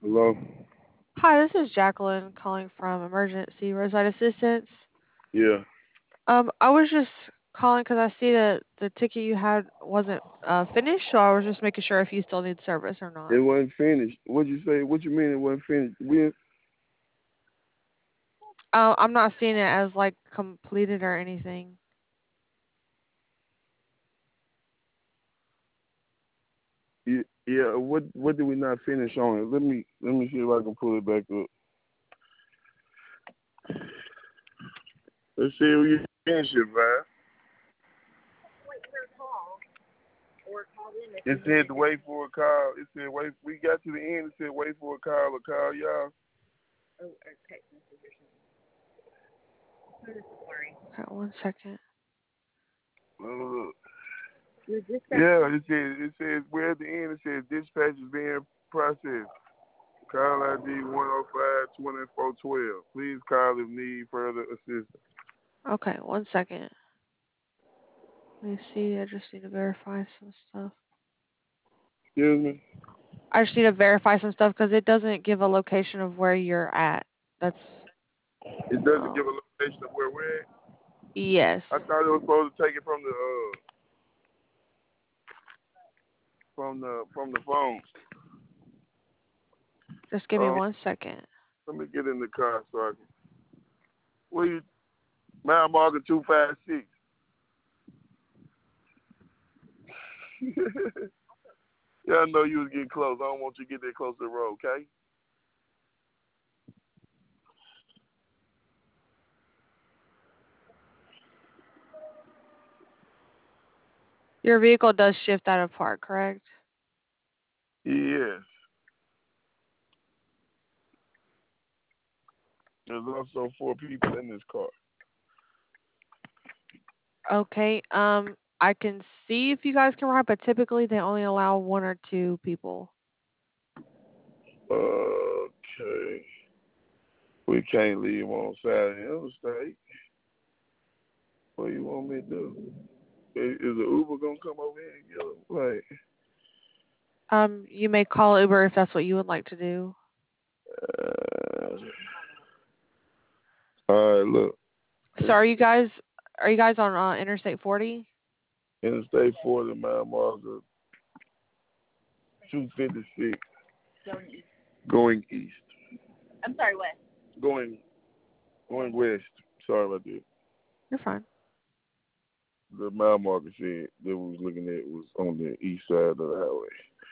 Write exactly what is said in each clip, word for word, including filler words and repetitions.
Hello? Hi, this is Jacqueline calling from Emergency Roadside Assistance. Yeah. Um, I was just calling because I see that the ticket you had wasn't uh, finished, so I was just making sure if you still need service or It not. wasn't finished. What'd you say? What you mean it wasn't finished? We Uh, I'm not seeing it as like completed or anything. yeah, yeah, what what did we not finish on it? Let me let me see if I can pull it back up. Let's see if you finish it, man. It said to wait for a call. It said wait we got to the end, it said wait for a call or call y'all. Okay, one second. Uh, yeah, it says it says we're at the end, it says dispatch is being processed. Call I D one oh five twenty-four twelve. Please call if need further assistance. Okay, one second. Let me see. I just need to verify some stuff. Excuse me? I just need to verify some stuff because it doesn't give a location of where you're at. That's It doesn't give um a location of where we're at. I yes. thought it was supposed to take it from the uh from the from the phone. Just give me Um, one second. let me get in the car so I can. Where you? Mile marker two five six. Yeah, I know you was getting close. I don't want you to get that close to the road, okay? Your vehicle does shift out of park, correct? Yes. There's also four people in this car. Okay. Um, I can see if you guys can ride, but typically they only allow one or two people. Okay. We can't leave on side of the interstate. What you want me to do? Is, is the Uber gonna come over here and get us? Like, Um, you may call Uber if that's what you would like to do. uh, all right, look. So are you guys are you guys on uh, Interstate forty? Interstate forty, mile marker two fifty-six, going east. Going going west. Sorry about that. You're fine. The mile marker said that we was looking at was on the east side of the highway.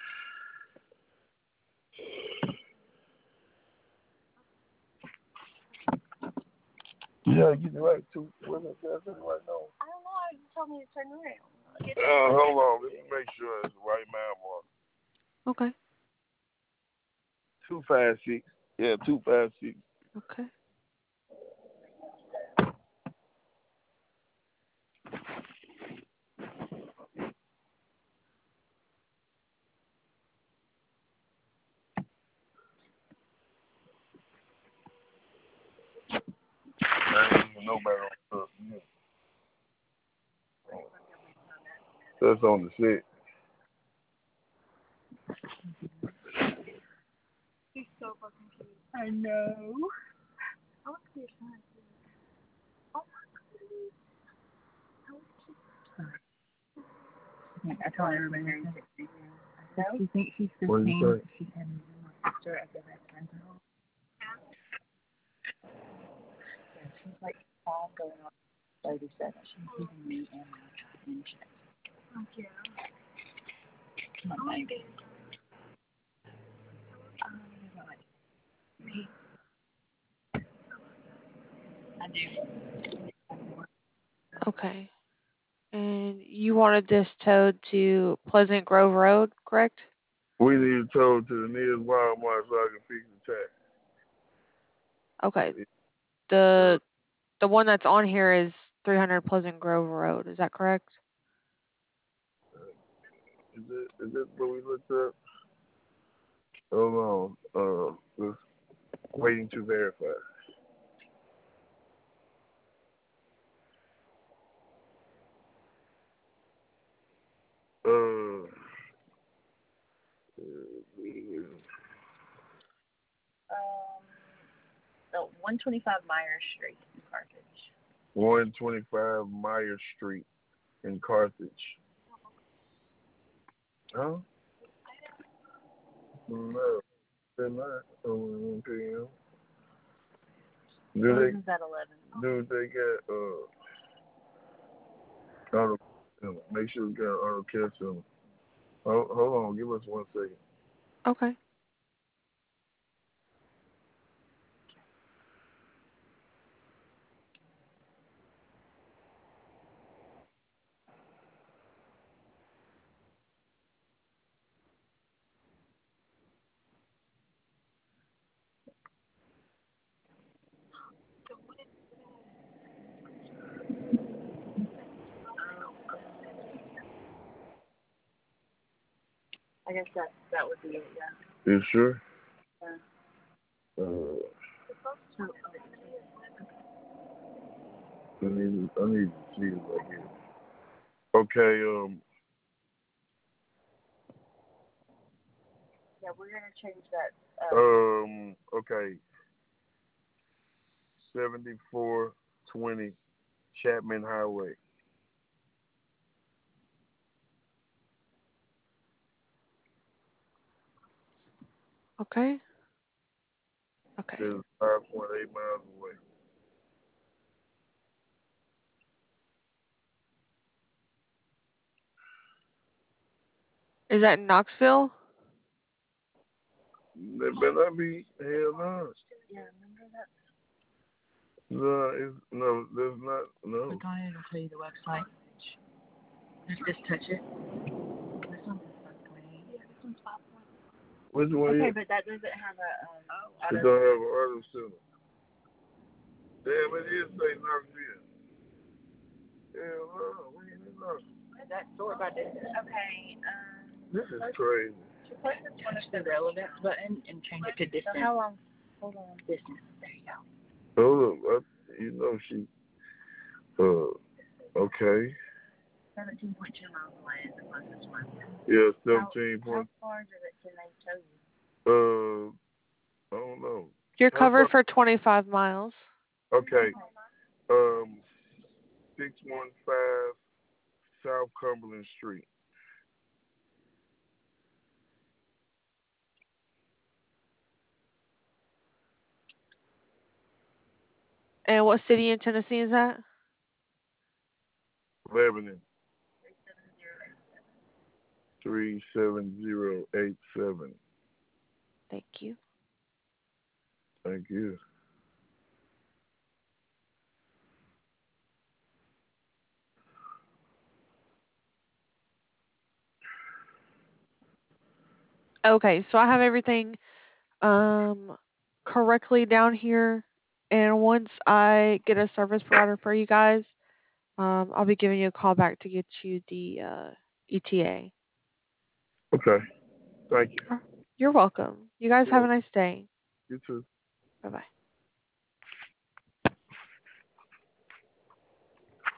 You gotta get it right too. What's it say right now? Uh, hold on, let me make sure it's the right mile marker. Okay. Two five six. Yeah, two five six. Okay. I ain't even know about it on the That's on the set. What do you say? Okay. And you wanted this towed to Pleasant Grove Road, correct? We need to tow to the nearest Walmart so I can fix the Okay. tire. Uh, The the one that's on here is three hundred Pleasant Grove Road. Is that correct? is it is it what we looked up? Hold on. Uh, just waiting to verify. Uh, oh, one twenty-five Meyer Street in Carthage. one twenty-five Meyer Street in Carthage. Huh? No, they're not. Oh, one p.m. Do they? At eleven. Do they get uh? Auto, make sure we got auto cancel. Hold, hold on, give us one second. Okay. I guess that that would be it. Yeah. You sure? Yeah. Uh, I need, I need to see it right here. Okay, um. Yeah, we're gonna change that. Uh, Um. Okay. Seventy-four twenty Chapman Highway. Okay. Okay. It's five point eight miles away. Is that in Knoxville? There better not be. Hell no. yeah, remember that? No, it's, no, there's not. No. Click on it, it'll tell you the website. Just, just touch it. This one's five point eight. Yeah, this one's five point eight. Which one? Okay, is? but that doesn't have a. Um, It auto. don't have an auto center. Damn, it is say Knoxville. Hell no, we ain't in Knoxville. That sort by distance. Okay. Um, This is crazy. Push the relevance button and change it to distance. So how long? Hold on. Distance. There you go. Hold up, I, you know she. Uh, okay. Seventeen point two miles away is the closest one. Yeah, seventeen point. How far does it? Can they show you? Uh, I don't know. You're How covered far- for twenty-five miles. Okay. Um, six one five South Cumberland Street. And what city in Tennessee is that? Lebanon. Three seven zero eight seven. Thank you. Thank you. Okay, so I have everything um correctly down here, and once I get a service provider for you guys, um I'll be giving you a call back to get you the uh E T A. Okay. Thank you. You're welcome. You guys You're have a welcome. nice day. You too. Bye bye.